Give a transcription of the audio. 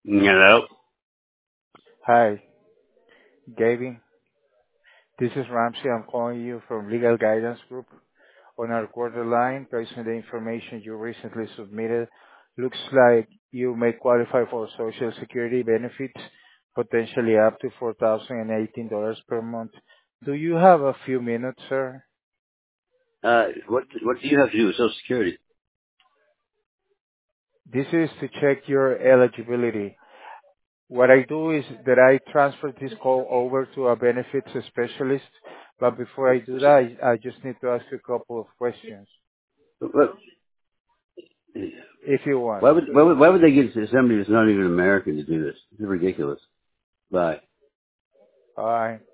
Hello. Hi, Gavin. This is Ramsey. I'm calling you from Legal Guidance Group. On our quarter line, based on the information you recently submitted, looks like you may qualify for Social Security benefits, potentially up to $4,018 per month. Do you have a few minutes, sir? What do you have to do with Social Security? This is to check your eligibility. What I do is that I transfer this call over to a benefits specialist, but before I do that, I just need to ask you a couple of questions, What, if you want. why would they get somebody that's not even American to do this? This is ridiculous. Bye. All right.